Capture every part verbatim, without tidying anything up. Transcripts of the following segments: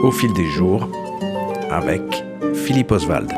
Au fil des jours, avec Philippe Oswald.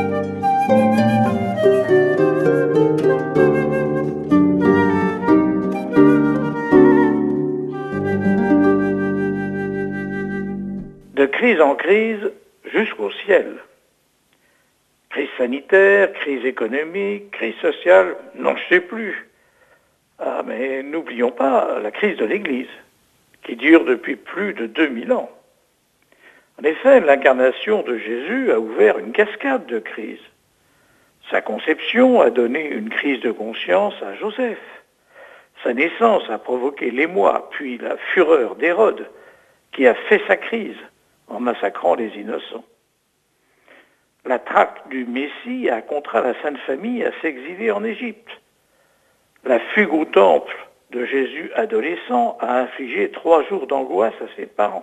De crise en crise jusqu'au ciel. Crise sanitaire, crise économique, crise sociale, non, je sais plus. Ah, mais n'oublions pas la crise de l'Église, qui dure depuis plus de deux mille ans. En effet, l'incarnation de Jésus a ouvert une cascade de crises. Sa conception a donné une crise de conscience à Joseph. Sa naissance a provoqué l'émoi, puis la fureur d'Hérode, qui a fait sa crise en massacrant les innocents. La traque du Messie a contraint la Sainte Famille à s'exiler en Égypte. La fugue au temple de Jésus adolescent a infligé trois jours d'angoisse à ses parents.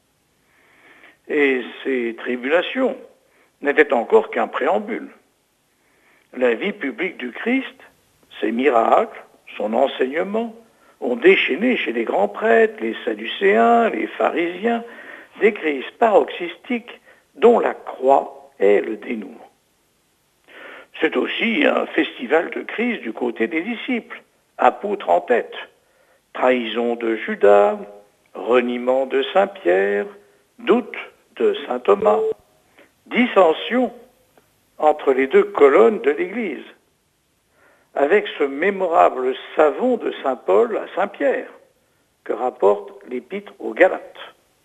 Et ces tribulations n'étaient encore qu'un préambule. La vie publique du Christ, ses miracles, son enseignement, ont déchaîné chez les grands prêtres, les sadducéens, les pharisiens, des crises paroxystiques dont la croix est le dénouement. C'est aussi un festival de crise du côté des disciples, apôtres en tête. Trahison de Judas, reniement de Saint Pierre, doute de Saint Thomas, dissension entre les deux colonnes de l'Église, avec ce mémorable savon de Saint Paul à Saint Pierre, que rapporte l'Épître aux Galates.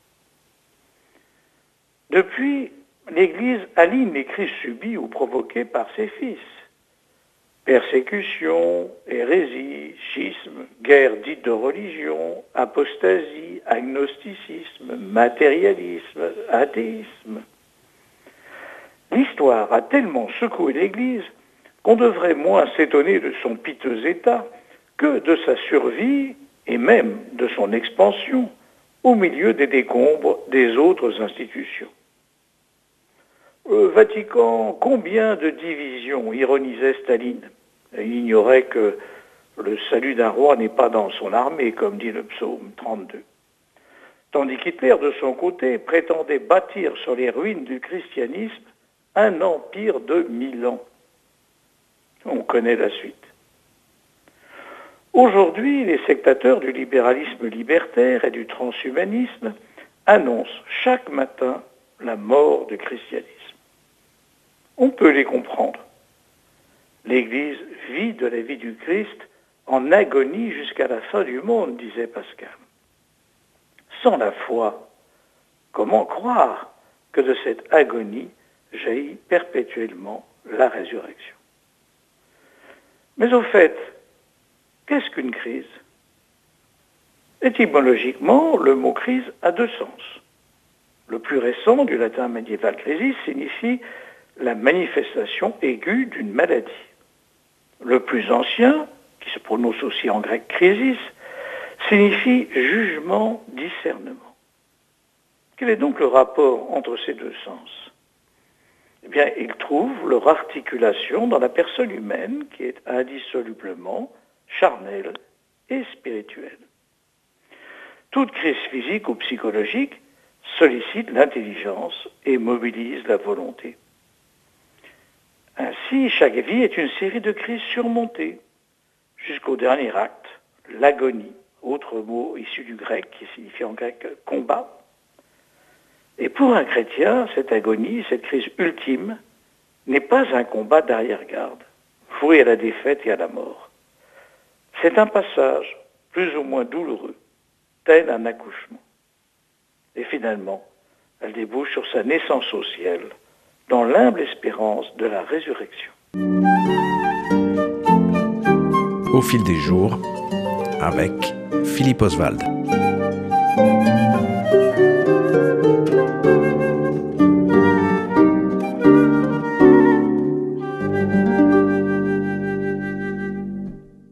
Depuis, l'Église aligne les crises subies ou provoquées par ses fils. Persécution, hérésie, schisme, guerre dite de religion, apostasie, agnosticisme, matérialisme, athéisme. L'histoire a tellement secoué l'Église qu'on devrait moins s'étonner de son piteux état que de sa survie et même de son expansion au milieu des décombres des autres institutions. Au Vatican, combien de divisions, ironisait Staline. Il ignorait que le salut d'un roi n'est pas dans son armée, comme dit le psaume trente-deux. Tandis qu'Hitler, de son côté, prétendait bâtir sur les ruines du christianisme un empire de mille ans. On connaît la suite. Aujourd'hui, les sectateurs du libéralisme libertaire et du transhumanisme annoncent chaque matin la mort du christianisme. On peut les comprendre. L'Église vit de la vie du Christ en agonie jusqu'à la fin du monde, disait Pascal. Sans la foi, comment croire que de cette agonie jaillit perpétuellement la résurrection? Mais au fait, qu'est-ce qu'une crise? Étymologiquement, le mot crise a deux sens. Le plus récent, du latin médiéval crisis, signifie la manifestation aiguë d'une maladie. Le plus ancien, qui se prononce aussi en grec crisis, signifie jugement, discernement. Quel est donc le rapport entre ces deux sens? Eh bien, il trouve leur articulation dans la personne humaine qui est indissolublement charnelle et spirituelle. Toute crise physique ou psychologique sollicite l'intelligence et mobilise la volonté. Ainsi, chaque vie est une série de crises surmontées, jusqu'au dernier acte, l'agonie, autre mot issu du grec qui signifie en grec combat. Et pour un chrétien, cette agonie, cette crise ultime, n'est pas un combat d'arrière-garde, voué à la défaite et à la mort. C'est un passage plus ou moins douloureux, tel un accouchement. Et finalement, elle débouche sur sa naissance au ciel, dans l'humble espérance de la résurrection. Au fil des jours, avec Philippe Oswald.